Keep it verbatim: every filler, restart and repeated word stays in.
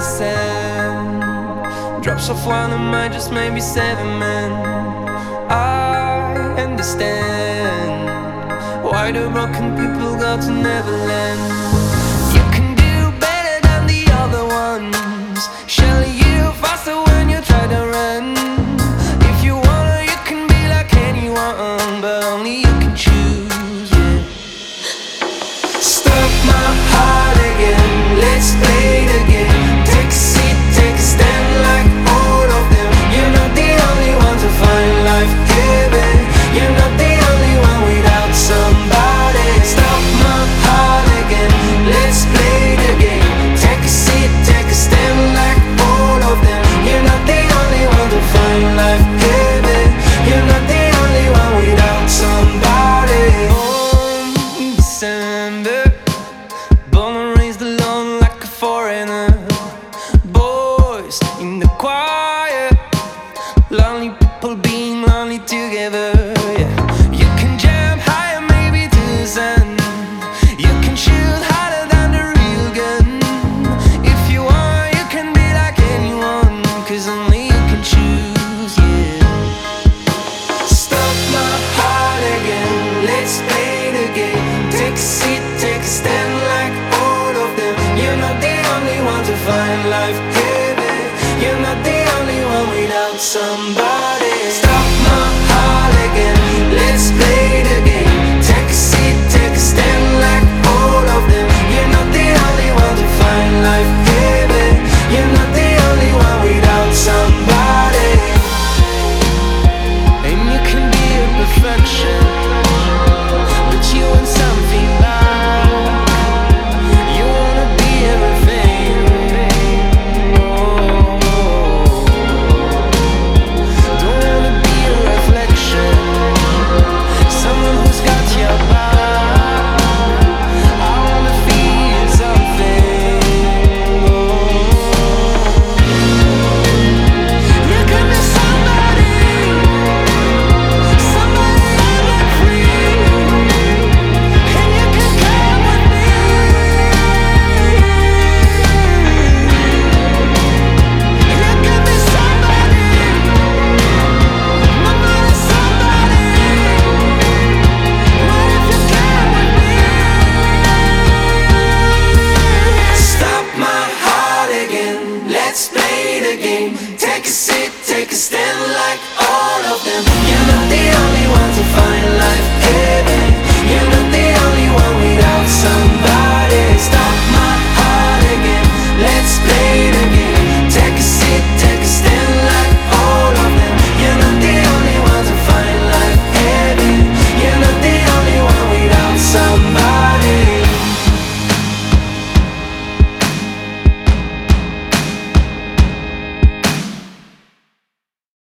sand. Drops of one of mine, just maybe seven, man. I understand why the broken people go to Neverland. You can do better than the other ones. Surely you faster when you try to run. If you wanna, you can be like anyone, but only you can choose, yeah. Stop my heart again, let's play the game. Take a seat, take a stand like all of them. You're not the only one to find life given. You're not the only one without somebody. Stop my heart again, let's play the game. Take a seat, take a stand like all of them. You're not the only one to find life given. You're not the only one without somebody. Oh, in December, born and raised alone like a foreigner. Boys in the choir, lonely people being lonely together, yeah. You can jump higher, maybe to the sun. You can shoot harder than the real gun. If you want, you can be like anyone, cause only you can choose, yeah. Stop my heart again, let's play the game. Take a seat, take a stand like all of them. You're not the only one to find life given. You're not the only one without somebody. Stop my heart again, let's play the game. Take a seat, take a stand like all of them. You're not the only one to find life given. You're not the only one without somebody. And you can be a perfection, but you want something back. You wanna be everything. Oh, don't wanna be a reflection, someone who's got your back. I wanna feel something. You can be somebody, somebody I let free, and you can come with me. You can be somebody, mama is somebody. What if you come with me? Stop my heart again, let's play the game. Take a seat.